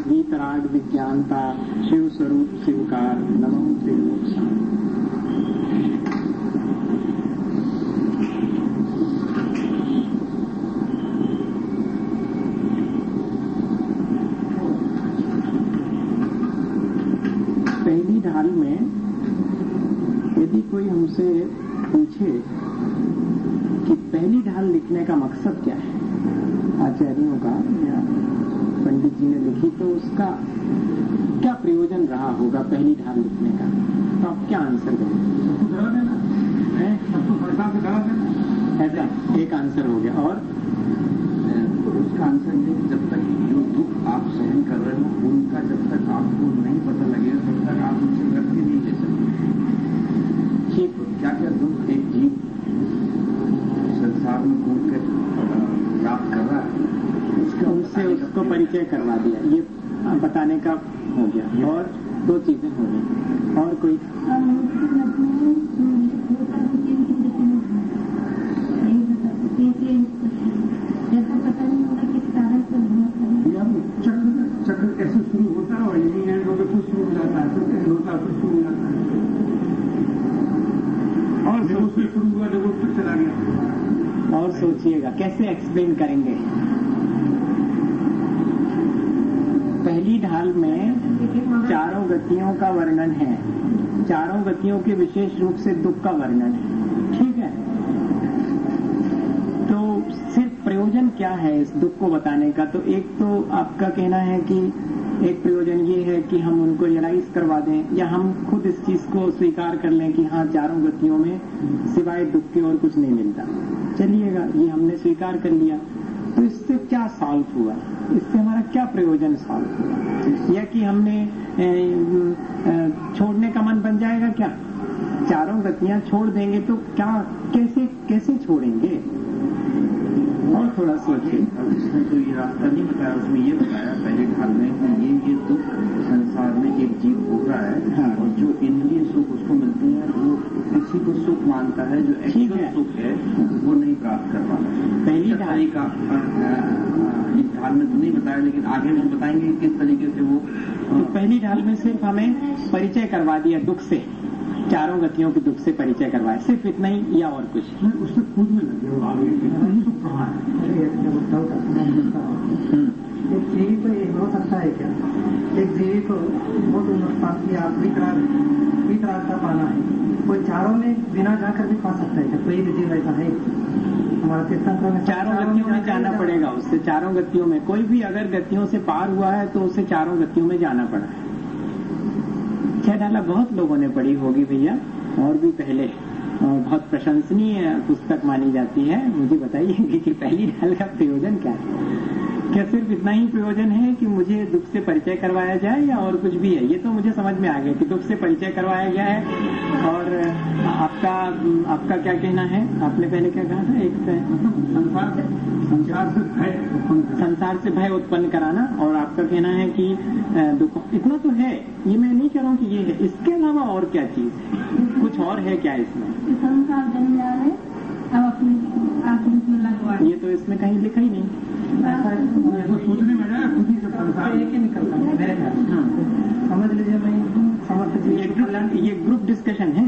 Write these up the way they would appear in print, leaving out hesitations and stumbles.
वीतराग विज्ञानता शिव स्वरूप शिवकार नमो त्रिलोक शांति। पहली ढाल में यदि कोई हमसे पूछे कि पहली ढाल लिखने का मकसद क्या है आचार्यों का या पंडित जी ने लिखी, तो उसका क्या प्रयोजन रहा होगा पहली ढाल लिखने का, तो आप क्या आंसर देंगे? ऐसा एक आंसर हो गया। और उसका आंसर ये कि जब तक जो दुख आप सहन कर रहे हो उनका जब तक आपको नहीं पता लगेगा तब तक आप उनसे व्यक्ति नहीं ले सकते। ठीक, क्या क्या दुख एक जीव संसार में घूम कर प्राप्त कर रहा है, उनसे उसको परिचय करवा दिया, ये बताने का हो गया। और दो चीजें हो गई, और कोई चक्र कैसे शुरू होता है और यही है तो कुछ शुरू हो जाता है, तो कैसे होता है कुछ शुरू हो जाता है, और जब उससे शुरू हुआ जब उस तक चला गया। और सोचिएगा कैसे एक्सप्लेन करेंगे। पहली ढाल में चारों गतियों का वर्णन है, चारों गतियों के विशेष रूप से दुख का वर्णन है, ठीक है। तो सिर्फ प्रयोजन क्या है इस दुख को बताने का? तो एक तो आपका कहना है कि एक प्रयोजन ये है कि हम उनको रियलाइज करवा दें, या हम खुद इस चीज को स्वीकार कर लें कि हाँ चारों गतियों में सिवाय दुख के और कुछ नहीं मिलता। चलिएगा, ये हमने स्वीकार कर लिया, तो इससे क्या सॉल्व हुआ, इससे हमारा क्या प्रयोजन सॉल्व हुआ? या कि हमने छोड़ने का मन बन जाएगा क्या? चारों गतियां छोड़ देंगे तो क्या, कैसे कैसे छोड़ेंगे? और थोड़ा सोचिए। उसने तो ये रास्ता नहीं बताया, उसमें ये बताया पहले ढाल में कि ये दुख संसार में एक जीव भोग रहा है। हाँ। और जो इंद्रिय सुख उसको मिलते हैं वो किसी को सुख मानता है, जो एक्चुअल सुख है वो नहीं प्राप्त कर पाता। पहली ढाल का इस ढाल में तो नहीं बताया, लेकिन आगे हम बताएंगे किस तरीके से वो। तो पहली ढाल में सिर्फ हमें परिचय करवा दिया दुख से, चारों गतियों के दुख से परिचय करवाए, सिर्फ इतना ही या और कुछ? उससे खुद में लगे हो आगे सुख कहाँ है। एक जीवी को ये हो सकता है क्या? एक जीवी को बहुत नुकसान या वितरागता पाना है, कोई चारों में बिना जाकर भी पा सकता है क्या? कोई भी जीव ऐसा है हमारा तीर्थंकर में? चारों गतियों में जाना पड़ेगा उससे, चारों गतियों में। कोई भी अगर गतियों से पार हुआ है तो उसे चारों गतियों में जाना पड़ा है। छह ढाला बहुत लोगों ने पढ़ी होगी भैया, और भी पहले, और बहुत प्रशंसनीय पुस्तक मानी जाती है। मुझे बताइए कि पहली ढाल का प्रयोजन क्या है? क्या सिर्फ इतना ही प्रयोजन है कि मुझे दुख से परिचय करवाया जाए, या और कुछ भी है? ये तो मुझे समझ में आ गया कि दुख से परिचय करवाया गया है। और आपका क्या कहना है? आपने पहले क्या कहा था? एक संसार से भय उत्पन्न कराना, और आपका कहना है कि दुख, इतना तो है। ये मैं नहीं कह रहा हूँ कि ये है, इसके अलावा और क्या चीज है? कुछ और है क्या इसमें? संसार जन्म है, अब अपने लगवा, ये तो इसमें कहीं लिखा ही नहीं। सोचने में ना खुद ही जब संसार एक ही निकलता है मेरे ख्याल। समझ लीजिए मैं समस्त ये ग्रुप डिस्कशन है।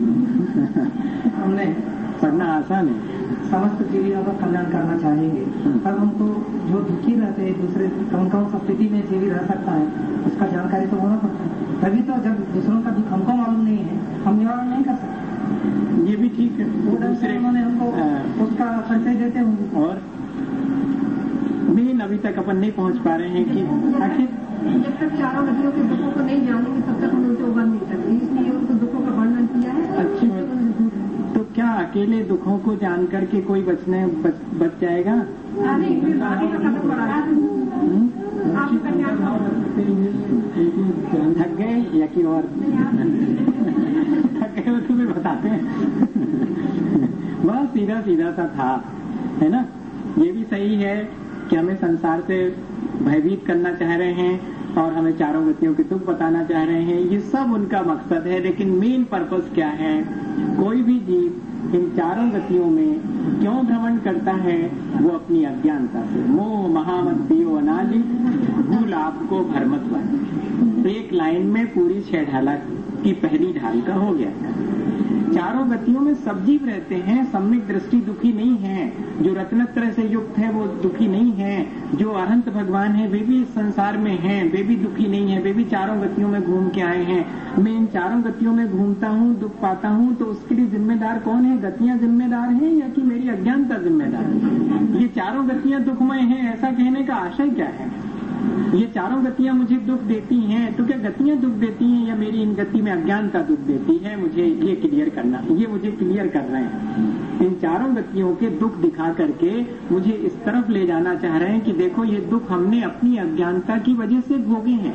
हमने पढ़ना आसान है। समस्त जीवियों का कल्याण करना चाहेंगे, तब हमको जो दुखी रहते हैं दूसरे कौन कौन सा स्थिति में जीवी रह सकता है उसका जानकारी तो होना पड़ता है। तभी तो जब दूसरों का दुख हमको मालूम नहीं है, हम निवारण नहीं कर सकते। ये भी ठीक है, दूसरे उन्होंने हमको उसका परिचय देते होंगे। और मेन अभी तक अपन नहीं पहुंच पा रहे हैं कि आखिर जब तक चारों गतियों के दुखों को नहीं जानेंगे तब तक हम उनसे उबर नहीं सकते, इसलिए उनको दुखों का वर्णन किया है। अच्छा, तो क्या अकेले दुखों को जान करके कोई बच जाएगा? थक गए या कि और थक गए? वो तुम्हें बताते हैं। बहुत सीधा सीधा सा था, है ना? ये भी सही है कि हमें संसार से भयभीत करना चाह रहे हैं और हमें चारों गतियों के दुख बताना चाह रहे हैं। ये सब उनका मकसद है, लेकिन मेन पर्पस क्या है? कोई भी जीव इन चारों गतियों में क्यों भ्रमण करता है? वो अपनी अज्ञानता से। मोह महामत पियो अनादि, भूल आपको भरमत वाली। एक लाइन में पूरी 6 ढाला की पहली ढाल का हो गया। चारों गतियों में सब जीव रहते हैं। सम्यक दृष्टि दुखी नहीं है, जो रत्नत्रय से युक्त है वो दुखी नहीं है, जो अनंत भगवान है वे भी इस संसार में हैं, वे भी दुखी नहीं है, वे भी चारों गतियों में घूम के आए हैं। मैं इन चारों गतियों में घूमता हूँ, दुख पाता हूँ, तो उसके लिए जिम्मेदार कौन है? गतियां जिम्मेदार हैं या कि मेरी अज्ञानता जिम्मेदार है? ये चारों गतियां दुखमय हैं, ऐसा कहने का आशय क्या है? ये चारों गतियां मुझे दुख देती हैं, तो क्या गतियां दुख देती हैं या मेरी इन गति में अज्ञानता दुख देती है? मुझे ये क्लियर करना, ये मुझे क्लियर कर रहे हैं। इन चारों गतियों के दुख दिखा करके मुझे इस तरफ ले जाना चाह रहे हैं कि देखो ये दुख हमने अपनी अज्ञानता की वजह से भोगे हैं।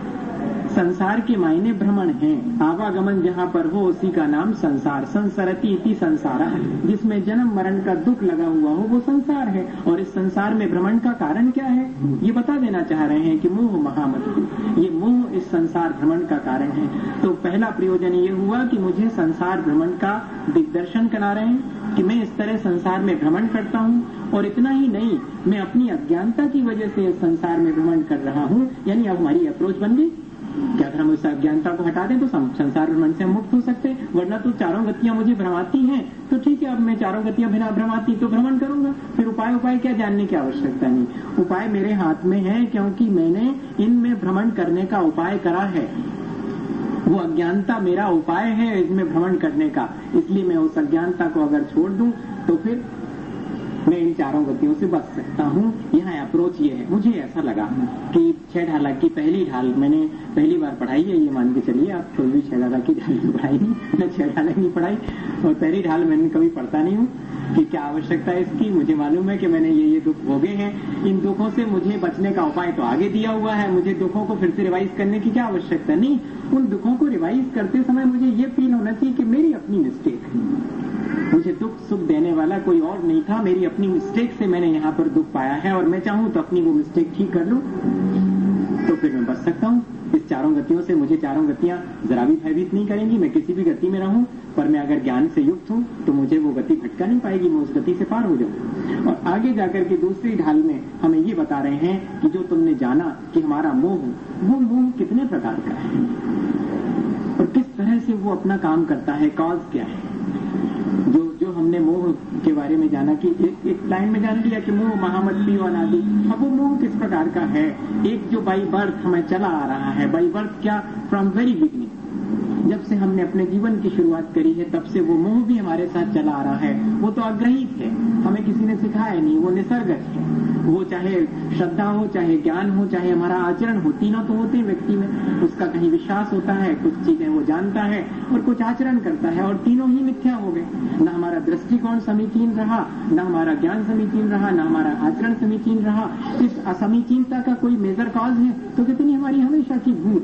संसार के मायने भ्रमण हैं। आवागमन जहाँ पर हो उसी का नाम संसार। संसरति इति संसारा, जिसमें जन्म मरण का दुख लगा हुआ हो वो संसार है। और इस संसार में भ्रमण का कारण क्या है? ये बता देना चाह रहे हैं कि मोह महामत, ये मोह इस संसार भ्रमण का कारण है। तो पहला प्रयोजन ये हुआ कि मुझे संसार भ्रमण का दिग्दर्शन करा रहे हैं कि मैं इस तरह संसार में भ्रमण करता हूँ। और इतना ही नहीं, मैं अपनी अज्ञानता की वजह से इस संसार में भ्रमण कर रहा हूँ। यानी अब हमारी अप्रोच बन गई। क्या अगर हम उस अज्ञानता को हटा दें तो संसार भ्रमण से मुक्त हो सकते, वरना तो चारों गतियां मुझे भ्रमाती हैं। तो ठीक है, अब मैं चारों गतियां बिना भ्रमाती तो भ्रमण करूंगा। फिर उपाय क्या जानने की आवश्यकता नहीं, उपाय मेरे हाथ में है, क्योंकि मैंने इनमें भ्रमण करने का उपाय करा है। वो अज्ञानता मेरा उपाय है इसमें भ्रमण करने का। इसलिए मैं उस अज्ञानता को अगर छोड़ दूं तो फिर मैं इन चारों गतियों से बच सकता हूँ। यहाँ अप्रोच ये है। मुझे ऐसा लगा कि 6 ढाला की पहली ढाल मैंने पहली बार पढ़ाई है, ये मान के चलिए आप। कोई भी 6 ढाला की ढाल पढ़ाई नहीं, मैं 6 ढाला नहीं पढ़ाई, और पहली ढाल मैंने कभी पढ़ता नहीं हूँ कि क्या आवश्यकता है इसकी। मुझे मालूम है कि मैंने ये दुख भोगे हैं, इन दुखों से मुझे बचने का उपाय तो आगे दिया हुआ है। मुझे दुखों को फिर से रिवाइज करने की क्या आवश्यकता नहीं। उन दुखों को रिवाइज करते समय मुझे ये फील होना चाहिए कि मेरी अपनी मिस्टेक है, मुझे दुख सुख देने वाला कोई और नहीं था, मेरी अपनी मिस्टेक से मैंने यहाँ पर दुख पाया है, और मैं चाहूँ तो अपनी वो मिस्टेक ठीक कर लूँ तो फिर मैं बच सकता हूँ इस चारों गतियों से। मुझे चारों गतियां जरा भी भयभीत नहीं करेंगी। मैं किसी भी गति में रहूं, पर मैं अगर ज्ञान से युक्त हूं तो मुझे वो गति भटका नहीं पाएगी, मैं उस गति से पार हो जाऊं। और आगे जाकर के दूसरी ढाल में हमें ये बता रहे हैं कि जो तुमने जाना कि हमारा मोह, वो मोह कितने प्रकार का है और किस तरह से वो अपना काम करता है, कॉज क्या है। जो हमने मोह के बारे में जाना कि एक लाइन में जान लिया कि मोह महामती और अनादि। अब वो मोह किस प्रकार का है? एक जो बाई बर्थ हमें चला आ रहा है, बाई बर्थ क्या, फ्रॉम वेरी बिगिनिंग, जब से हमने अपने जीवन की शुरुआत करी है तब से वो मोह भी हमारे साथ चला आ रहा है। वो तो अग्रहित है, हमें किसी ने सिखाया नहीं, वो निसर्गत है। वो चाहे श्रद्धा हो, चाहे ज्ञान हो, चाहे हमारा आचरण हो, तीनों तो होते हैं व्यक्ति में। उसका कहीं विश्वास होता है, कुछ चीजें वो जानता है और कुछ आचरण करता है, और तीनों ही मिथ्या हो गए। न हमारा दृष्टिकोण समीचीन रहा, न हमारा ज्ञान समीचीन रहा, न हमारा आचरण समीचीन रहा। इस असमीचीनता का कोई मेजर कॉज है तो कितनी हमारी हमेशा की भूल।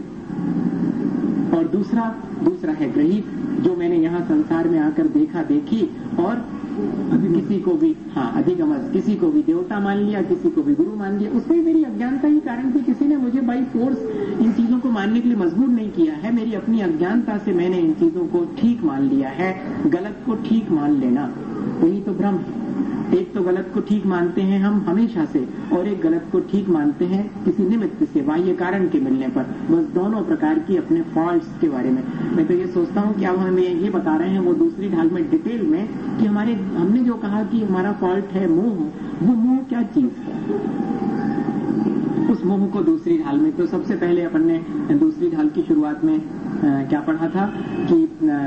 और दूसरा है ग्रहित, जो मैंने यहाँ संसार में आकर देखी और किसी को भी अधिगमन, किसी को भी देवता मान लिया, किसी को भी गुरु मान लिया। उसमें मेरी अज्ञानता ही कारण थी। किसी ने मुझे बाई फोर्स इन चीजों को मानने के लिए मजबूर नहीं किया है। मेरी अपनी अज्ञानता से मैंने इन चीजों को ठीक मान लिया है। गलत को ठीक मान लेना, यही तो भ्रम है। एक तो गलत को ठीक मानते हैं हम हमेशा से, और एक गलत को ठीक मानते हैं किसी निमित्त से, बाह्य कारण के मिलने पर। बस दोनों प्रकार की अपने फॉल्ट्स के बारे में मैं तो ये सोचता हूँ कि अब हमें ये बता रहे हैं वो दूसरी ढाल में डिटेल में कि हमने जो कहा कि हमारा फॉल्ट है मोह, वो मोह क्या चीज है। उस मोह को दूसरी ढाल में, तो सबसे पहले अपन ने दूसरी ढाल की शुरुआत में क्या पढ़ा था कि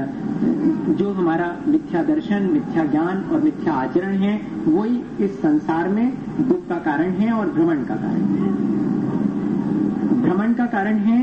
जो हमारा मिथ्या दर्शन, मिथ्या ज्ञान और मिथ्या आचरण है, वही इस संसार में दुख का कारण है और भ्रमण का कारण है। भ्रमण का कारण है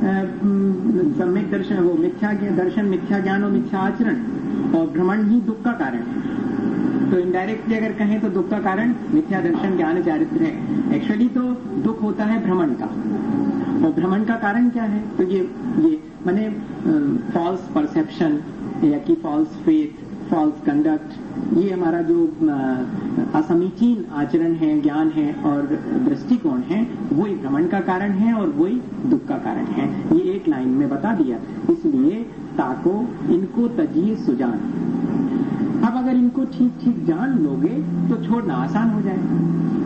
सम्यक दर्शन, वो मिथ्या दर्शन, मिथ्या ज्ञान और मिथ्या आचरण, और भ्रमण ही दुख का कारण है। तो इनडायरेक्टली अगर कहें तो दुख का कारण मिथ्या दर्शन, ज्ञान, चारित्र है। एक्चुअली तो दुख होता है भ्रमण का, और भ्रमण का कारण क्या है? तो ये माने फॉल्स परसेप्शन या कि फॉल्स फेथ, फॉल्स कंडक्ट, ये हमारा जो असमीचीन आचरण है, ज्ञान है और दृष्टिकोण है, वही भ्रमण का कारण है और वही दुख का कारण है। ये एक लाइन में बता दिया। इसलिए ताको इनको तजिए सुजान। आप अगर इनको ठीक ठीक जान लोगे तो छोड़ना आसान हो जाएगा।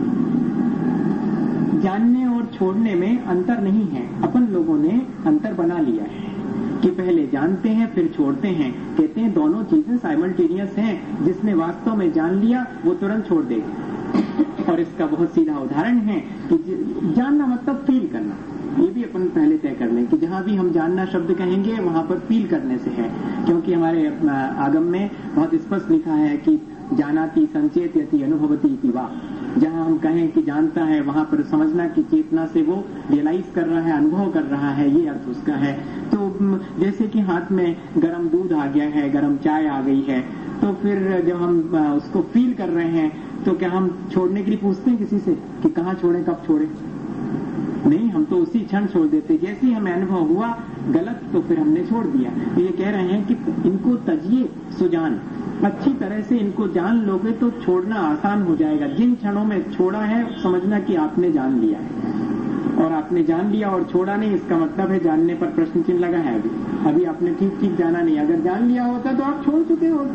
जानने और छोड़ने में अंतर नहीं है, अपन लोगों ने अंतर बना लिया है कि पहले जानते हैं फिर छोड़ते हैं। कहते हैं दोनों चीजें साइमल्टेनियस हैं, जिसने वास्तव में जान लिया वो तुरंत छोड़ देगा। और इसका बहुत सीधा उदाहरण है कि जानना मतलब फील करना। ये भी अपन पहले तय कर लें कि जहां भी हम जानना शब्द कहेंगे वहां पर फील करने से है, क्योंकि हमारे आगम में बहुत स्पष्ट लिखा है कि जानाति संचेत्यति अनुभवति इति वा। जहां हम कहें कि जानता है वहां पर समझना कि चेतना से वो रियलाइज कर रहा है, अनुभव कर रहा है, ये अर्थ उसका है। तो जैसे कि हाथ में गर्म दूध आ गया है, गर्म चाय आ गई है, तो फिर जब हम उसको फील कर रहे हैं तो क्या हम छोड़ने के लिए पूछते हैं किसी से कि कहाँ छोड़े, कब छोड़े? नहीं, हम तो उसी क्षण छोड़ देते। जैसे ही हमें अनुभव हुआ गलत तो फिर हमने छोड़ दिया। तो ये कह रहे हैं कि इनको तजिए सुजान, अच्छी तरह से इनको जान लोगे तो छोड़ना आसान हो जाएगा। जिन क्षणों में छोड़ा है समझना कि आपने जान लिया है, और आपने जान लिया और छोड़ा नहीं, इसका मतलब है जानने पर प्रश्न चिन्ह लगा है। अभी आपने ठीक ठीक जाना नहीं। अगर जान लिया होता तो आप छोड़ चुके होते।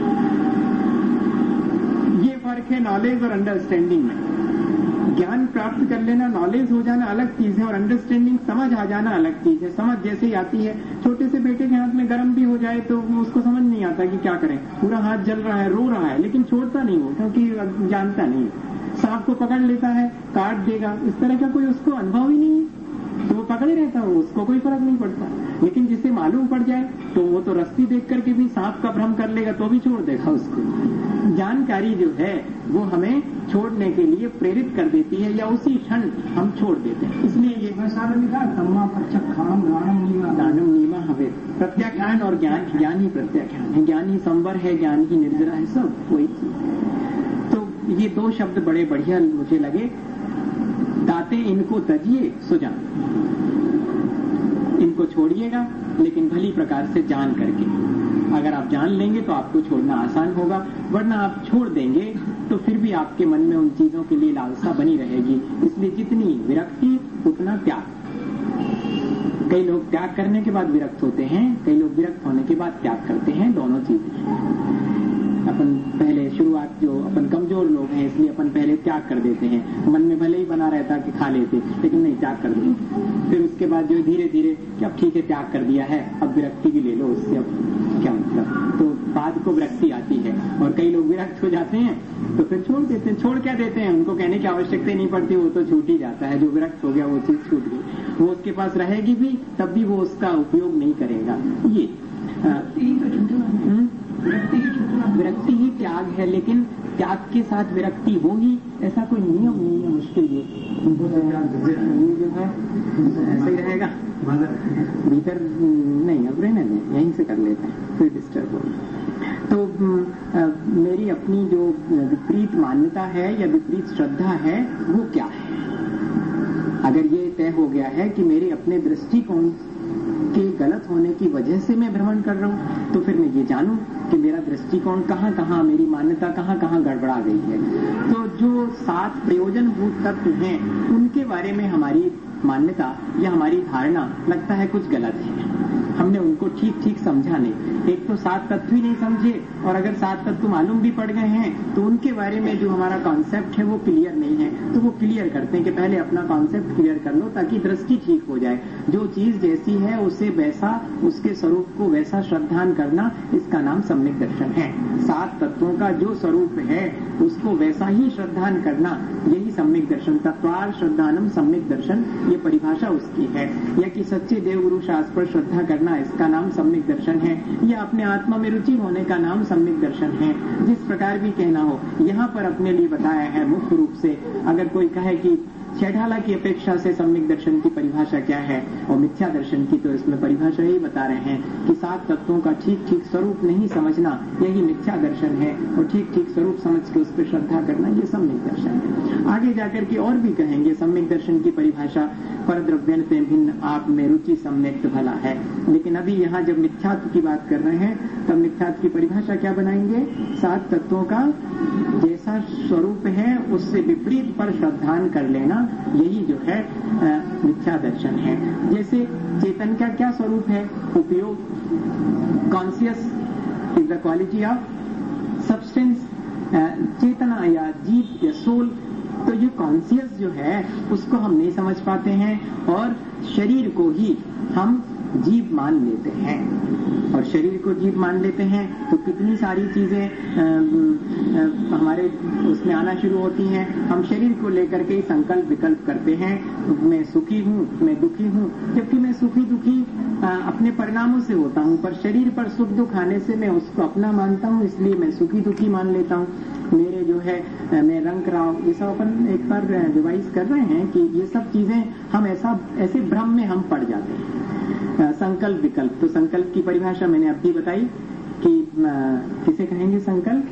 ये फर्क है नॉलेज और अंडरस्टैंडिंग में। ज्ञान प्राप्त कर लेना, नॉलेज हो जाना अलग चीज है, और अंडरस्टैंडिंग, समझ आ जाना अलग चीज है। समझ जैसे ही आती है, छोटे से बेटे के हाथ में गर्म भी हो जाए तो उसको समझ नहीं आता कि क्या करें, पूरा हाथ जल रहा है, रो रहा है, लेकिन छोड़ता नहीं वो, क्योंकि जानता नहीं। सांप को पकड़ लेता है, काट देगा, इस तरह का कोई उसको अनुभव ही नहीं है, तो वो पकड़े रहता है, उसको कोई फर्क नहीं पड़ता। लेकिन जिसे मालूम पड़ जाए तो वो तो रस्सी देख करके भी सांप का भ्रम कर लेगा तो भी छोड़ देगा उसको। जानकारी जो है वो हमें छोड़ने के लिए प्रेरित कर देती है, या उसी क्षण हम छोड़ देते हैं। इसलिए ये दानम नीमा हवे, प्रत्याख्यान और ज्ञान, ज्ञान ही प्रत्याख्यान है, ज्ञान ही संवर है, ज्ञान ही निर्जरा है, सब वही चीज है। तो ये दो शब्द बड़े बढ़िया मुझे लगे, दाते इनको तजिए सुजान, इनको छोड़िएगा लेकिन भली प्रकार से जान करके। अगर आप जान लेंगे तो आपको छोड़ना आसान होगा, वरना आप छोड़ देंगे तो फिर भी आपके मन में उन चीजों के लिए लालसा बनी रहेगी। इसलिए जितनी विरक्ति उतना त्याग। कई लोग त्याग करने के बाद विरक्त होते हैं, कई लोग विरक्त होने के बाद त्याग करते हैं, दोनों चीजें। अपन पहले शुरुआत, जो अपन कमजोर लोग हैं इसलिए अपन पहले त्याग कर देते हैं, मन में भले ही बना रहता कि खा लेते, लेकिन नहीं, त्याग कर देते। फिर उसके बाद जो धीरे धीरे कि अब ठीक है त्याग कर दिया है, अब विरक्ति भी ले लो, उससे अब क्या मतलब, तो बाद को विरक्ति आती है। और कई लोग विरक्त हो जाते हैं तो फिर छोड़ देते हैं। छोड़ क्या देते हैं, उनको कहने की आवश्यकता नहीं पड़ती, वो तो छूट ही जाता है। जो विरक्त हो गया वो चीज छूट गई, वो उसके पास रहेगी भी तब भी वो उसका उपयोग नहीं करेगा। ये विरक्ति ही त्याग है, लेकिन त्याग के साथ विरक्ति होगी ऐसा कोई नियम नहीं है, मुश्किल ये जो है ऐसा ही रहेगा। भीतर नहीं, अब रहने दें, यहीं से कर लेते हैं, फिर डिस्टर्ब हो। तो मेरी अपनी जो विपरीत मान्यता है या विपरीत श्रद्धा है वो क्या है? अगर ये तय हो गया है कि मेरे अपने दृष्टिकोण के गलत होने की वजह से मैं भ्रमण कर रहा हूं, तो फिर मैं ये जानूं कि मेरा दृष्टिकोण कहाँ कहाँ, मेरी मान्यता कहाँ कहाँ गड़बड़ा गई है। तो जो 7 प्रयोजनभूत तत्व हैं उनके बारे में हमारी मान्यता या हमारी धारणा लगता है कुछ गलत है, हमने उनको ठीक ठीक समझा नहीं। एक तो 7 तत्व ही नहीं समझे, और अगर 7 तत्व मालूम भी पड़ गए हैं तो उनके बारे में जो हमारा कॉन्सेप्ट है वो क्लियर नहीं है। तो वो क्लियर करते हैं कि पहले अपना कॉन्सेप्ट क्लियर कर लो ताकि दृष्टि ठीक हो जाए। जो चीज जैसी है उसे वैसा, उसके स्वरूप को वैसा श्रद्धान करना, इसका नाम सम्यक दर्शन है। 7 तत्वों का जो स्वरूप है उसको वैसा ही श्रद्धान करना, यही सम्यक दर्शन। तत्वार श्रद्धानम सम्यक दर्शन, ये परिभाषा उसकी है। या कि सच्चे देवगुरु शास्त्र पर श्रद्धा करना, इसका नाम सम्यक दर्शन है। या अपने आत्मा में रुचि होने का नाम सम्यक दर्शन है। जिस प्रकार भी कहना हो, यहाँ पर अपने लिए बताया है मुख्य रूप से। अगर कोई कहे कि छेठाला की अपेक्षा से सम्यक दर्शन की परिभाषा क्या है और मिथ्या दर्शन की, तो इसमें परिभाषा यही बता रहे हैं कि 7 तत्वों का ठीक ठीक स्वरूप नहीं समझना यही मिथ्या दर्शन है, और ठीक ठीक स्वरूप समझ के उस पर श्रद्धा करना ये सम्यक दर्शन है। आगे जाकर के और भी कहेंगे सम्यक दर्शन की परिभाषा, पर द्रव्यन से भिन्न आप में रुचि सम्यक भला है। लेकिन अभी यहाँ जब मिथ्यात्व की बात कर रहे हैं तब मिथ्यात्व की परिभाषा क्या बनाएंगे? 7 तत्वों का जैसा स्वरूप है उससे विपरीत पर श्रद्धान कर लेना, यही जो है मिथ्या दर्शन है। जैसे चेतन का क्या स्वरूप है? उपयोग। Conscious is the quality of या जीव या सोल, तो ये कॉन्शियस जो है उसको हम नहीं समझ पाते हैं और शरीर को ही हम जीव मान लेते हैं। और शरीर को जीव मान लेते हैं तो कितनी सारी चीजें हमारे उसमें आना शुरू होती हैं। हम शरीर को लेकर के संकल्प विकल्प करते हैं, मैं सुखी हूँ, मैं दुखी हूँ, जबकि मैं सुखी दुखी अपने परिणामों से होता हूँ, पर शरीर पर सुख दुख आने से मैं उसको अपना मानता हूँ, इसलिए मैं सुखी दुखी मान लेता हूँ। मेरे जो है मैं रंग रहा हूँ, ये सब अपन एक बार रिवाइज कर रहे हैं कि ये सब चीजें हम ऐसे भ्रम में हम पड़ जाते हैं। संकल्प विकल्प, तो संकल्प की परिभाषा मैंने अभी बताई कि किसे कहेंगे संकल्प?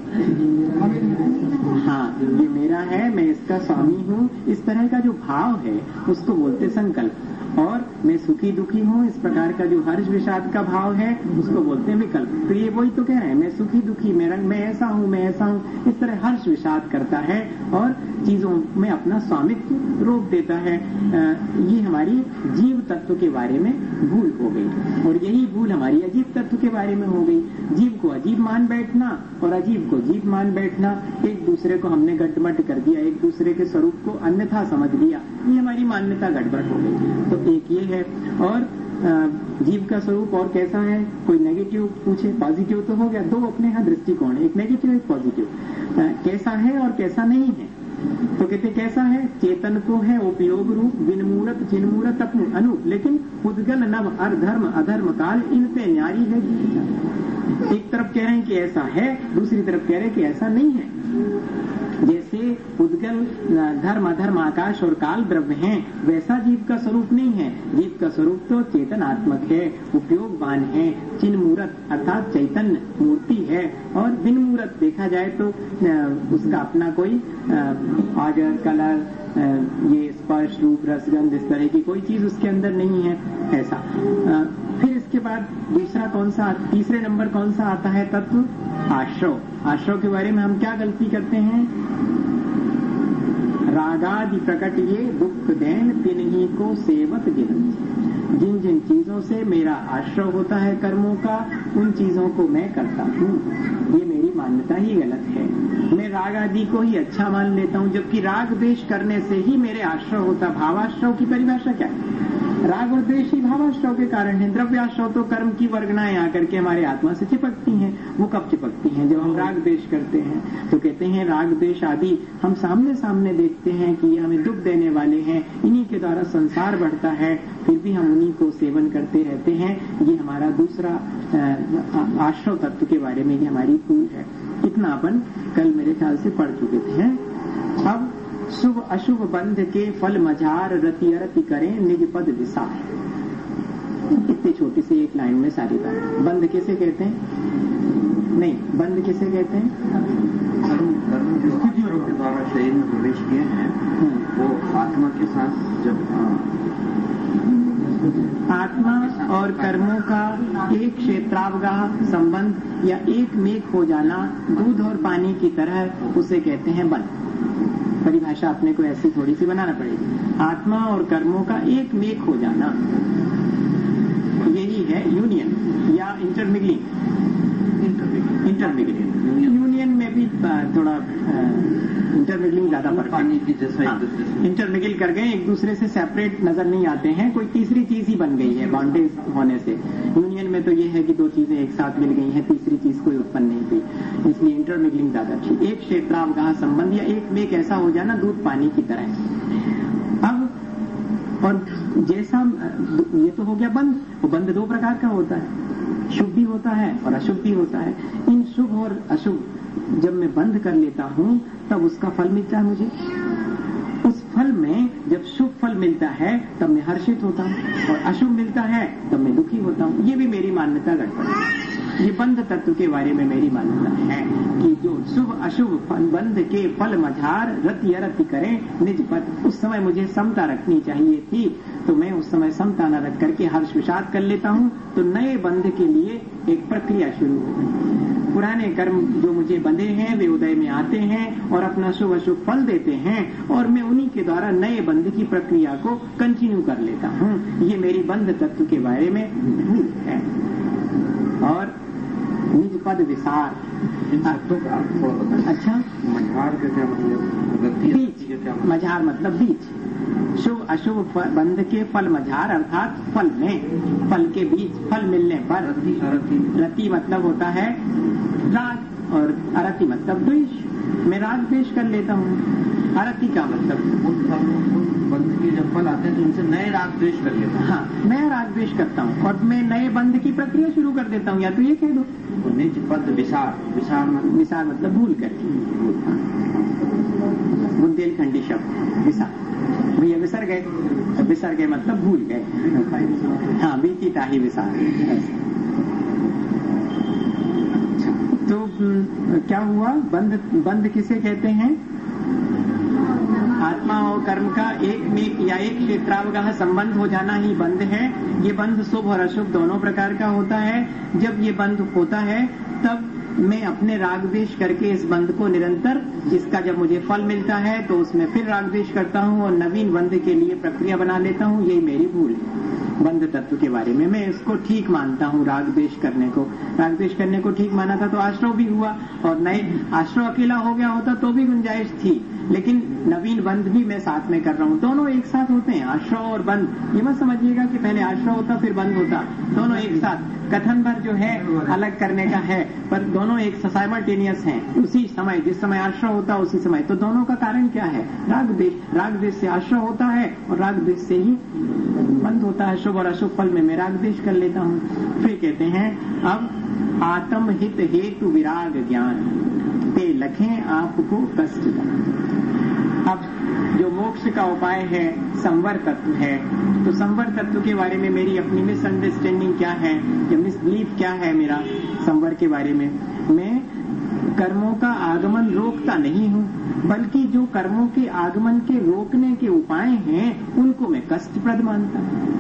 हाँ, ये मेरा है, मैं इसका स्वामी हूँ, इस तरह का जो भाव है उसको बोलते संकल्प। और मैं सुखी दुखी हूँ, इस प्रकार का जो हर्ष विषाद का भाव है उसको बोलते हैं विकल्प। तो ये वही तो कह रहे हैं, मैं सुखी दुखी, मैं ऐसा हूँ, मैं ऐसा हूँ, इस तरह हर्ष विषाद करता है और चीजों में अपना स्वामित्व रोक देता है। ये हमारी जीव तत्व के बारे में भूल हो गई और यही भूल हमारी अजीब तत्व के बारे में हो गई। जीव को अजीब मान बैठना और अजीब को जीव मान बैठना, एक दूसरे को हमने गटमट कर दिया, एक दूसरे के स्वरूप को अन्यथा समझ लिया, ये हमारी मान्यता गड़बड़ हो गई। तो एक ये है। और जीव का स्वरूप और कैसा है, कोई नेगेटिव पूछे, पॉजिटिव तो हो गया, दो अपने यहाँ दृष्टिकोण, एक नेगेटिव एक पॉजिटिव। कैसा है और कैसा नहीं है, तो कहते कैसा है, चेतन को है उपयोग रूप, विनमूरत जिनमूरत अपने अनूप, लेकिन उद्गल नव अधर्म अधर्म काल इनसे न्यारी है। एक तरफ कह रहे हैं कि ऐसा है, दूसरी तरफ कह रहे हैं कि ऐसा नहीं है। जैसे उद्गल धर्म अधर्म आकाश और काल द्रव्य हैं, वैसा जीव का स्वरूप नहीं है। जीव का स्वरूप तो चेतनात्मक है, उपयोगवान है, चिन्ह मूर्त अर्थात चैतन्य मूर्ति है। और बिन मूर्त देखा जाए तो उसका अपना कोई आगर कलर, ये स्पर्श रूप रसगंध, इस तरह की कोई चीज उसके अंदर नहीं है ऐसा। फिर इसके बाद दूसरा कौन सा, तीसरे नंबर कौन सा आता है तत्व, आश्रव। आश्रव के बारे में हम क्या गलती करते हैं, रागादि प्रकट ये दुख दैन तिन्हीं को सेवत गिनती। जिन जिन चीजों से मेरा आश्रव होता है कर्मों का, उन चीजों को मैं करता हूँ, ये मेरी मान्यता ही गलत है। मैं राग आदि को ही अच्छा मान लेता हूँ, जबकि राग द्वेष करने से ही मेरे आश्रव होता। भावाश्रव की परिभाषा क्या है, राग और द्वेष ही भावाश्रव के कारण है। द्रव्याश्रव तो कर्म की वर्गनाएं आकर के हमारे आत्मा से चिपकती हैं। वो कब चिपकती हैं, जब हम राग द्वेष करते हैं। तो कहते हैं राग द्वेष आदि हम सामने सामने देखते हैं कि ये हमें दुख देने वाले हैं, इन्हीं के द्वारा संसार बढ़ता है, फिर भी हम उन्हीं को सेवन करते रहते हैं। ये हमारा दूसरा आश्रव तत्व के बारे में ये हमारी भूल है। इतना अपन कल मेरे ख्याल से पढ़ चुके थे। अब शुभ अशुभ बंध के फल मझार रति अरति करें निज पद विसार। इतनी छोटी सी एक लाइन में सारी बात। बंध किसे कहते हैं, नहीं बंध किसे कहते हैं, कर्म जो ईश्वरों के द्वारा शरीर में प्रवेश किए हैं वो आत्मा के साथ जब आत्मा और कर्मों का एक क्षेत्रावगाह संबंध या एक मेघ हो जाना, दूध और पानी की तरह, उसे कहते हैं बंध। परिभाषा अपने को ऐसी थोड़ी सी बनाना पड़ेगी। आत्मा और कर्मों का एक मेघ हो जाना, यही है यूनियन या इंटरमिगलिंग। यूनियन में भी थोड़ा इंटरमिगलिंग ज्यादा पानी की जैसा इंटरमिगल कर गए, एक दूसरे से सेपरेट नजर नहीं आते हैं, कोई तीसरी चीज ही बन गई है बॉन्डेज होने से। यूनियन में तो ये है कि दो चीजें एक साथ मिल गई हैं, तीसरी चीज कोई उत्पन्न नहीं हुई, इसलिए इंटरमिगलिंग ज्यादा अच्छी। एक क्षेत्रावगाह संबंध या एक में कैसा हो जाना, दूध पानी की तरह। अब और जैसा ये तो हो गया बंध, वो बंध दो प्रकार का होता है, शुभ भी होता है और अशुभ भी होता है। इन शुभ और अशुभ जब मैं बंद कर लेता हूँ तब उसका फल मिलता है मुझे। उस फल में जब शुभ फल मिलता है तब मैं हर्षित होता हूँ और अशुभ मिलता है तब मैं दुखी होता हूँ। ये भी मेरी मान्यता गड़बड़ है। ये बंध तत्व के बारे में मेरी मान्यता है कि जो शुभ अशुभ बंध के फल मझार रति अरति करें निज पद। उस समय मुझे समता रखनी चाहिए थी, तो मैं उस समय समता न रख करके हर्ष विषाद कर लेता हूँ, तो नए बंध के लिए एक प्रक्रिया शुरू हो गई। पुराने कर्म जो मुझे बंधे हैं वे उदय में आते हैं और अपना शुभ अशुभ फल देते हैं, और मैं उन्हीं के द्वारा नए बंध की प्रक्रिया को कंटिन्यू कर लेता हूँ। ये मेरी बंध तत्व के बारे में भूल है। और निज पद विसार। इन शब्दों का अर्थ थोड़ा बताइए। अच्छा, मझार का क्या मतलब? रत्ती बीज, का क्या मतलब? मझार मतलब बीज। शुभ अशुभ बंध के फल मझार, अर्थात फल में, फल के बीज, फल मिलने पर। रत्ती अरती रति मतलब होता है राग और अरति मतलब द्वेष। मैं राग द्वेष कर लेता हूँ। अरति का मतलब उन बंध के जब फल आते हैं तो उनसे नए राग द्वेष कर लेते हैं। हाँ, नया राग द्वेष करता हूँ और मैं नए बंध की प्रक्रिया शुरू कर देता हूँ। या तो ये कह दो तो निज पद विसार, विसार मतलब भूल करके, बुंदेलखंडी शब्द विसार। भैया विसर गए, तो विसर गए मतलब भूल गए। हाँ, बीती ताही विसार। तो क्या हुआ? बंध किसे कहते हैं? आत्मा और कर्म का एक में या एक क्षेत्रावगाह संबंध हो जाना ही बंध है। ये बंध शुभ और अशुभ दोनों प्रकार का होता है। जब ये बंध होता है तब मैं अपने राग द्वेष करके इस बंध को निरंतर, जिसका जब मुझे फल मिलता है तो उसमें फिर राग द्वेष करता हूँ और नवीन बंध के लिए प्रक्रिया बना लेता हूँ। यही मेरी भूल है बंध तत्व के बारे में। मैं इसको ठीक मानता हूँ, राग द्वेष करने को। राग द्वेष करने को ठीक माना था तो आश्रव भी हुआ, और नए आश्रव अकेला हो गया होता तो भी गुंजाइश थी, लेकिन नवीन बंध भी मैं साथ में कर रहा हूँ। दोनों एक साथ होते हैं, आश्रव और बंध। ये मत समझिएगा कि पहले आश्रव होता फिर बंध होता, दोनों एक साथ। कथन भर जो है अलग करने का है, पर दोनों एक साइमल्टेनियस हैं। उसी समय, जिस समय आश्रव होता उसी समय। तो दोनों का कारण क्या है? राग द्वेष। राग द्वेष से आश्रव होता है और राग द्वेष से ही बंध होता है। शुभ और अशुभ फल में मैं राग द्वेष कर लेता हूँ। फिर कहते हैं अब आत्म हित हेतु विराग ज्ञान ते लखें आपको कष्ट दान। अब जो मोक्ष का उपाय है संवर तत्व है, तो संवर तत्व के बारे में मेरी अपनी मिसअंडरस्टैंडिंग क्या है या मिसबिलीफ क्या है मेरा संवर के बारे में? मैं कर्मों का आगमन रोकता नहीं हूँ, बल्कि जो कर्मों के आगमन के रोकने के उपाय हैं उनको मैं कष्टप्रद मानता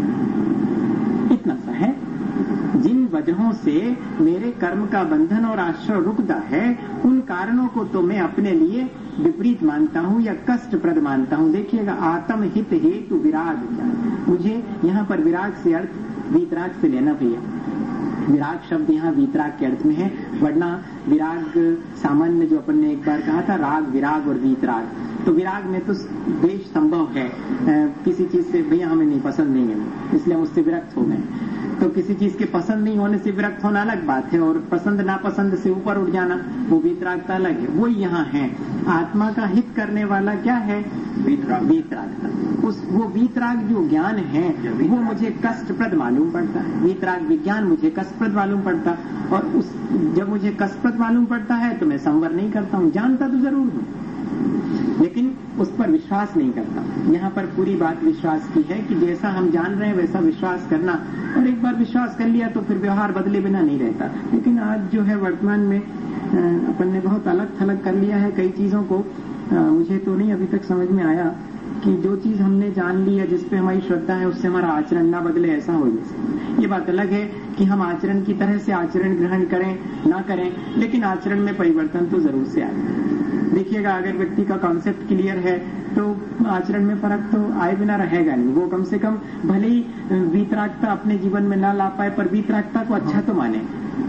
हूँ। इतना सा है। जिन वजहों से मेरे कर्म का बंधन और आश्रय रुकता है उन कारणों को तो मैं अपने लिए विपरीत मानता हूँ या कष्टप्रद मानता हूँ। देखिएगा, आत्म हित हेतु विराग। मुझे यहाँ पर विराग से अर्थ वीतराग से लेना भैया। विराग शब्द यहाँ वीतराग के अर्थ में है, वरना विराग सामान्य जो अपन ने एक बार कहा था राग, विराग और वीतराग। तो विराग में तो द्वेष संभव है, किसी चीज से भैया हमें नहीं पसंद नहीं है इसलिए हम उससे विरक्त हो गए। तो किसी चीज के पसंद नहीं होने से विरक्त होना अलग बात है, और पसंद नापसंद से ऊपर उठ जाना वो वीतरागता अलग है। वो यहाँ है। आत्मा का हित करने वाला क्या है? वीतरागता। वो वीतराग जो ज्ञान है वो मुझे कष्टप्रद मालूम पड़ता है। वीतराग विज्ञान मुझे कष्टप्रद मालूम पड़ता, और जब मुझे कष्टप्रद मालूम पड़ता है तो मैं संवर नहीं करता हूँ। जानता तो जरूर हूँ लेकिन उस पर विश्वास नहीं करता। यहाँ पर पूरी बात विश्वास की है कि जैसा हम जान रहे हैं वैसा विश्वास करना, और एक बार विश्वास कर लिया तो फिर व्यवहार बदले बिना नहीं रहता। लेकिन आज जो है वर्तमान में अपन ने बहुत अलग थलग कर लिया है कई चीजों को। मुझे तो नहीं अभी तक समझ में आया कि जो चीज हमने जान ली है, जिस पे हमारी श्रद्धा है, उससे हमारा आचरण ना बदले, ऐसा हो जैसे। ये बात अलग है कि हम आचरण की तरह से आचरण ग्रहण करें ना करें, लेकिन आचरण में परिवर्तन तो जरूर से आए। देखिएगा, अगर व्यक्ति का कॉन्सेप्ट क्लियर है तो आचरण में फर्क तो आए बिना रहेगा नहीं। वो कम से कम भले ही वीतरागता अपने जीवन में ना ला पाए, पर वीतरागता को अच्छा तो माने।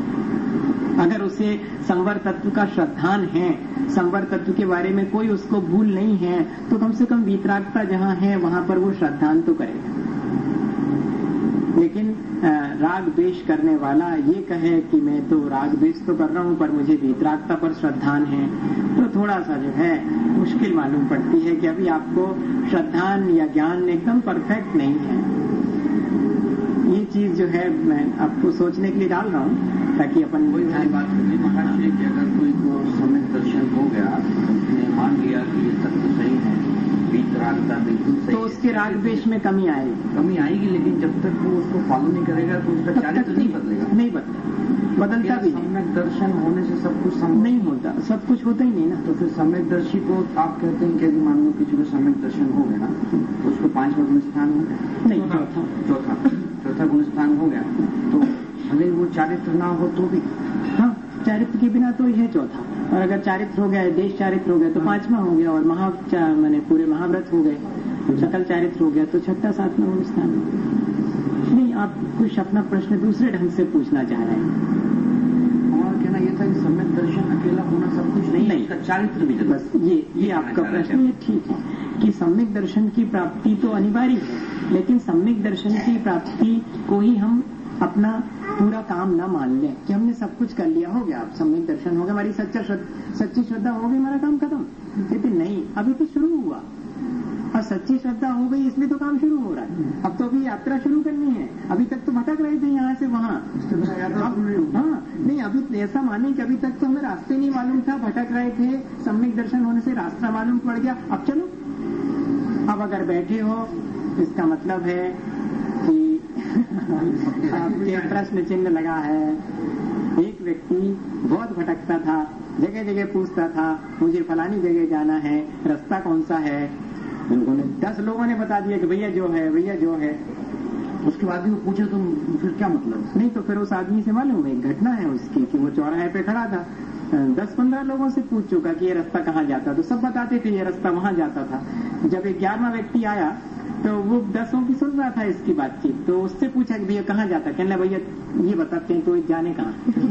अगर उसे संवर तत्व का श्रद्धान है, संवर तत्व के बारे में कोई उसको भूल नहीं है, तो कम से कम वीतरागता जहाँ है वहां पर वो श्रद्धान तो करेगा। लेकिन राग द्वेष करने वाला ये कहे कि मैं तो राग द्वेष तो कर रहा हूँ पर मुझे वीतरागता पर श्रद्धान है, तो थोड़ा सा जो है मुश्किल मालूम पड़ती है कि अभी आपको श्रद्धान या ज्ञान एकदम परफेक्ट नहीं है। ये चीज जो है मैं आपको सोचने के लिए डाल रहा हूँ ताकि अपन कोई बात नहीं। महाशय कि अगर कोई को सम्यक दर्शन हो गया, उसने मान लिया कि ये तत्व सही है, वीतरागता बिल्कुल सही, तो उसके राग द्वेष में कमी आएगी। लेकिन जब तक वो उसको फॉलो नहीं करेगा तो उसका चारित्र नहीं बदलेगा। नहीं बदलता भी। सम्यक दर्शन होने से सब कुछ नहीं होता, सब कुछ होता ही नहीं ना। तो फिर सम्यक दर्शी को आप कहते हैं कि यदि मान लो किसी को सम्यक दर्शन हो गया ना, तो उसको 5वां गुण स्थान हो गया? नहीं, चौथा गुण स्थान हो गया, तो भले वो चारित्र ना हो तो भी। हाँ, चारित्र के बिना तो यह चौथा, और अगर चारित्र हो गया, देश चारित्र हो गया तो 5वां हो गया, और मैंने पूरे महाव्रत हो गए, सकल चारित्र हो गया तो 6वां 7वां गुण स्थान। नहीं, आप कुछ अपना प्रश्न दूसरे ढंग से पूछना चाह रहे हैं। ये था कि सम्यक दर्शन अकेला होना सब कुछ नहीं, इसका चारित्र भी बस ये आपका प्रश्न ये ठीक है कि सम्यक दर्शन की प्राप्ति तो अनिवार्य है, लेकिन सम्यक दर्शन की प्राप्ति को ही हम अपना पूरा काम ना मान लें कि हमने सब कुछ कर लिया, हो गया, अब सम्यक दर्शन हो गया, हमारी सच्ची श्रद्धा हो गई, हमारा काम खत्म। लेकिन नहीं, अभी तो शुरू हुआ और सच्ची श्रद्धा हो गई इसलिए तो काम शुरू हो रहा है। अब तो अभी यात्रा शुरू करनी है, अभी तक तो भटक रहे थे यहाँ से वहाँ। हाँ नहीं, अभी ऐसा माने कि अभी तक तो हमें रास्ते नहीं मालूम था, भटक रहे थे, सम्यक दर्शन होने से रास्ता मालूम पड़ गया। अब चलो, अब अगर बैठे हो इसका मतलब है कि आपके प्रश्न चिन्ह लगा है। एक व्यक्ति बहुत भटकता था, जगह जगह पूछता था मुझे फलानी जगह जाना है, रास्ता कौन सा है। उन्होंने 10 लोगों ने बता दिया कि भैया जो है, भैया जो है। उसके बाद भी वो पूछे तो फिर क्या मतलब? नहीं तो फिर उस आदमी से मालूम एक घटना है उसकी कि वो चौराहे पे खड़ा था, 10-15 लोगों से पूछ चुका कि ये रास्ता कहाँ जाता, तो सब बताते थे ये रास्ता वहां जाता था। जब 11वां व्यक्ति आया तो वो 10 की सुन रहा था इसकी बातचीत, तो उससे पूछा कि भैया कहाँ जाता, कहना भैया ये बताते हैं तो जाने कहाँ।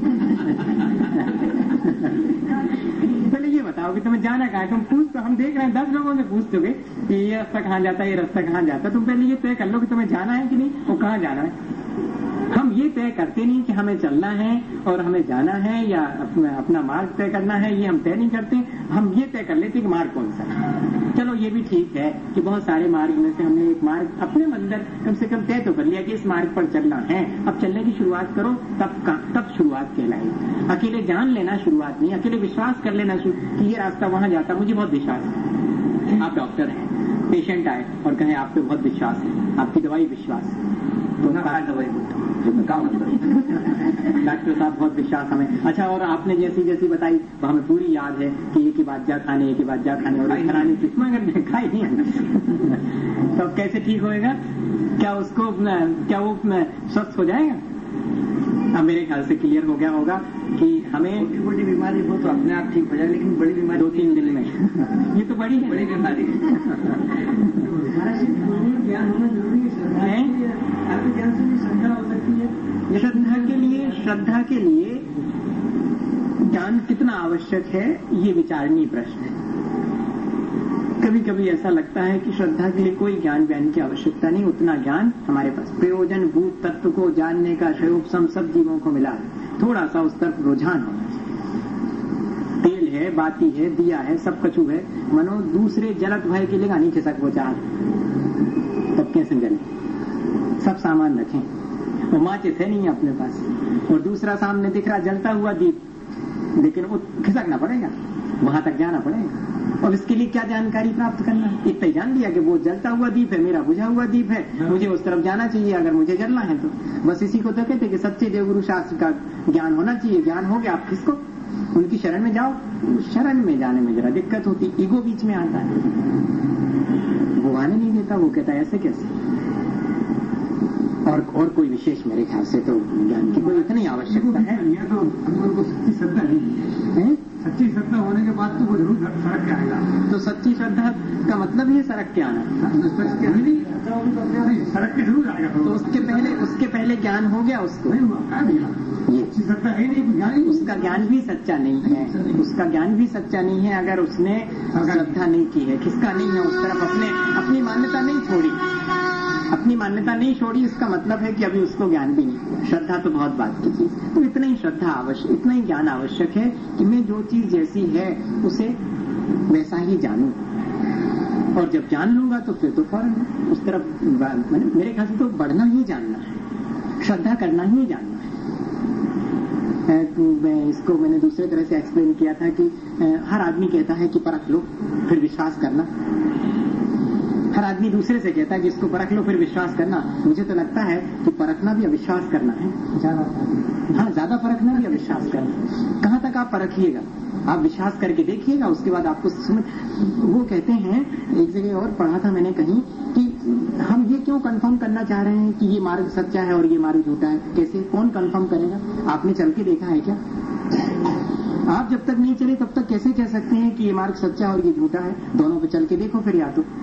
पहले ये बताओ कि तुम्हें जाना कहाँ है, तुम पूछ, तो हम देख रहे हैं 10 लोगों से पूछ चुके कि ये रास्ता कहाँ जाता है, ये रास्ता कहाँ जाता है, तुम पहले ये तय कर लो कि तुम्हें जाना है कि नहीं, वो कहाँ जाना है। हम ये तय करते नहीं कि हमें चलना है और हमें जाना है या अपना मार्ग तय करना है, ये हम तय नहीं करते। हम ये तय कर लेते कि मार्ग कौन सा है। चलो ये भी ठीक है कि बहुत सारे मार्ग में से हमने एक मार्ग अपने अंदर कम से कम तय तो कर लिया कि इस मार्ग पर चलना है, अब चलने की शुरुआत करो, तब शुरुआत कहलाएगी। अकेले जान लेना शुरुआत नहीं, अकेले विश्वास कर लेना कि ये रास्ता वहां जाता, मुझे बहुत विश्वास है। आप डॉक्टर हैं, पेशेंट आए और कहें आप पे बहुत विश्वास है, आपकी दवाई विश्वास है, तो दवाई डॉक्टर साहब बहुत विश्वास हमें। अच्छा, और आपने जैसी जैसी बताई वो हमें पूरी याद है कि एक ही बात जा खाने, एक ही बात जा खाने, और खरानी कितना अगर खाई नहीं तो कैसे ठीक होएगा? क्या वो स्वस्थ हो जाएगा? अब मेरे ख्याल से क्लियर हो गया होगा कि हमें छोटी मोटी बीमारी हो तो अपने आप ठीक हो जाए, लेकिन बड़ी बीमारी 2-3 दिन में ये तो बड़ी बीमारी ज्ञान होना जरूरी है। आपके ज्ञान से भी श्रद्धा हो सकती है। श्रद्धा के लिए ज्ञान कितना आवश्यक है, ये विचारणीय प्रश्न है। कभी कभी ऐसा लगता है कि श्रद्धा के लिए कोई ज्ञान व्यान की आवश्यकता नहीं, उतना ज्ञान हमारे पास प्रयोजन भूत तत्व को जानने का शयोपशम सब जीवों को मिला है। थोड़ा सा उस तरफ रुझान होना चाहिए। तेल है, बाती है, दिया है, सब कछु है, मनो दूसरे जलत भय के लिए नहीं खिसक वो चाह, तब कैसे जले? सब सामान रखें, वो माचिस है नहीं अपने पास, और दूसरा सामने दिख रहा जलता हुआ दीप, लेकिन वो खिसकना पड़ेगा, वहां तक जाना पड़ेगा। और इसके लिए क्या जानकारी प्राप्त करना है? इतना जान लिया कि वो जलता हुआ दीप है, मेरा बुझा हुआ दीप है, मुझे उस तरफ जाना चाहिए अगर मुझे जलना है तो। बस इसी को तो कहते कि सच्चे देवगुरु शास्त्र का ज्ञान होना चाहिए। ज्ञान हो गया, आप किसको उनकी शरण में जाओ। शरण में जाने में जरा दिक्कत होती, ईगो बीच में आता है, वो आने नहीं देता, वो कहता है ऐसे कैसे। और कोई विशेष मेरे ख्याल से तो ज्ञान की कोई इतनी आवश्यकता है। यह तो अंदर को सच्ची श्रद्धा नहीं है। सच्ची श्रद्धा होने के बाद तो वो जरूर सड़क के आएगा। तो सच्ची श्रद्धा का मतलब ही सड़क के आना, सड़क के जरूर आएगा। तो उसके पहले ज्ञान हो गया उसको। ये श्रद्धा है नहीं, उसका ज्ञान भी सच्चा नहीं है, उसका ज्ञान भी सच्चा नहीं है अगर उसने श्रद्धा नहीं की है। किसका नहीं है? उस तरफ अपनी मान्यता नहीं छोड़ी, अपनी मान्यता नहीं छोड़ी, इसका मतलब है कि अभी उसको ज्ञान भी नहीं हुआ। श्रद्धा तो बहुत बात की चीज, तो इतना ही श्रद्धा आवश्यक, इतना ही ज्ञान आवश्यक है कि मैं जो चीज जैसी है उसे वैसा ही जानूं, और जब जान लूंगा तो फिर तो फौरन उस तरफ मेरे ख्याल से तो बढ़ना ही जानना है, श्रद्धा करना ही जानना है। इसको मैंने दूसरे तरह से एक्सप्लेन किया था कि हर आदमी कहता है कि परख लो फिर विश्वास करना। हर आदमी दूसरे से कहता है कि इसको परख लो फिर विश्वास करना। मुझे तो लगता है कि परखना भी अविश्वास करना है, ज्यादा परखना भी अविश्वास करना। कहाँ तक आप परखिएगा? आप विश्वास करके देखिएगा, उसके बाद आपको समझ। वो कहते हैं, एक जगह और पढ़ा था मैंने कहीं, कि हम ये क्यों कंफर्म करना चाह रहे हैं कि ये मार्ग सच्चा है और ये मार्ग झूठा है? कैसे, कौन कंफर्म करेगा? आपने चल के देखा है क्या? आप जब तक नहीं चले तब तक कैसे कह सकते हैं कि ये मार्ग सच्चा और ये झूठा है? दोनों पे चल के देखो फिर, या तो